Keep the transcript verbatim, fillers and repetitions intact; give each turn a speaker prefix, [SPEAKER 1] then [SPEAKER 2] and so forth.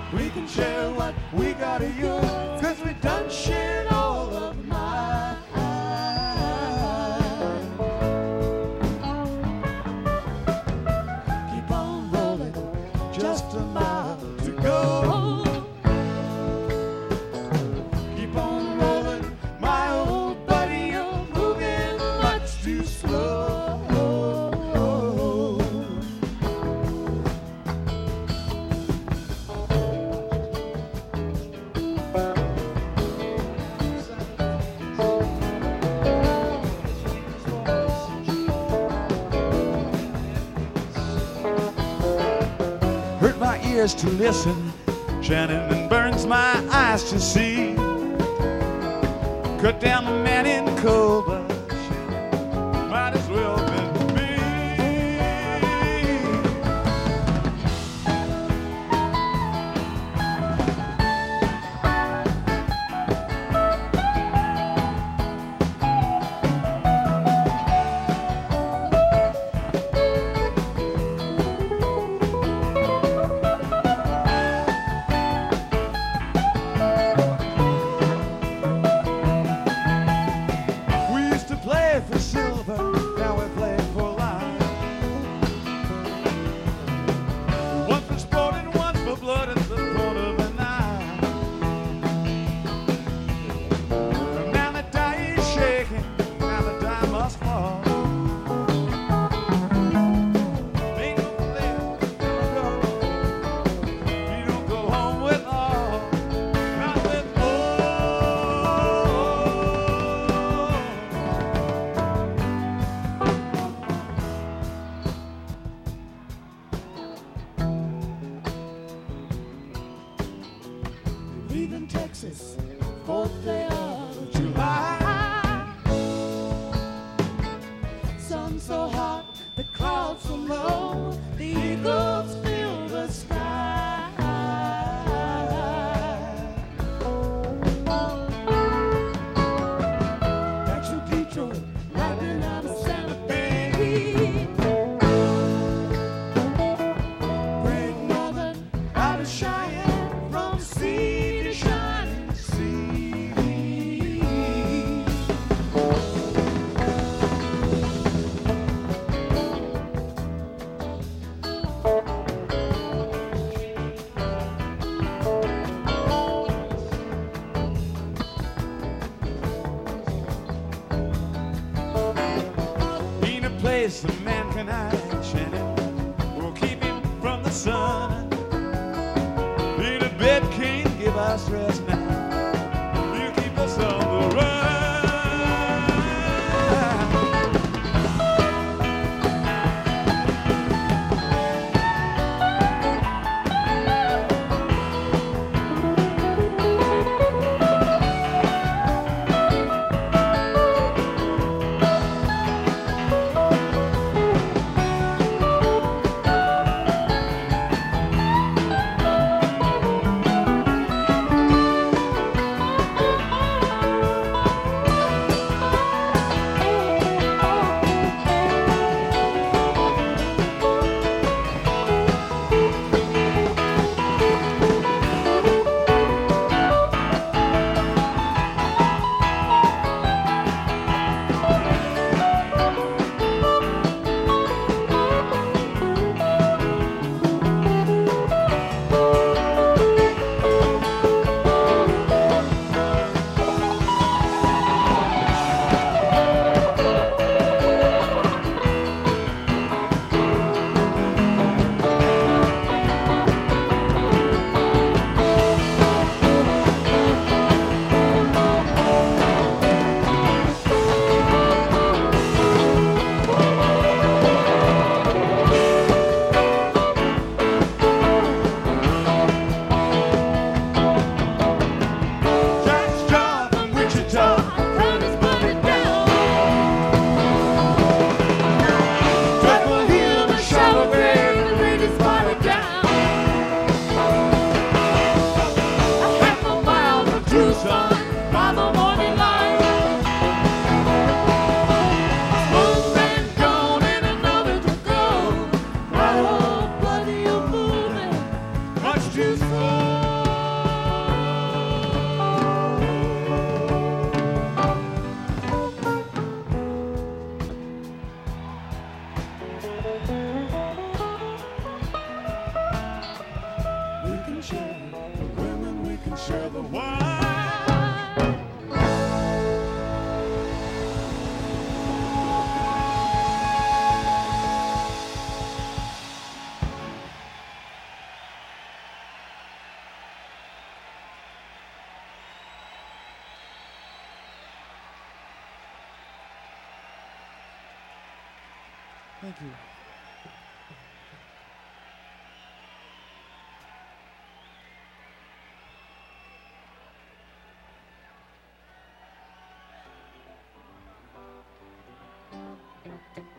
[SPEAKER 1] We can share what we got of yours, 'cause we done shared all of mine. Keep on rolling, just a mile to go. Keep on rolling, my old buddy, you're moving much too slow. Hurt my ears to listen, Shannon, and burns my eyes to see. Cut down the man in cold blood, Shannon, might as well been me. For silver, now we play for life. One for sport and one for blood at the point of a knife. Now the die is shaking, now the die must fall. Ain't no place to go. You don't go home with all, not with all. Leaving Texas, fourth day of July. Sun so hot, the clouds so low, the eagles fill the sky. Back to Detroit, riding out of Santa Fe. Great Northern, out of Cheyenne, from sea to shining sea. Ain't a place a man can hide, Shannon, will keep him from the sun. Ain't a bed can't give us rest now. You keep us on the run. too far. share the wine. Thank you. Thank you.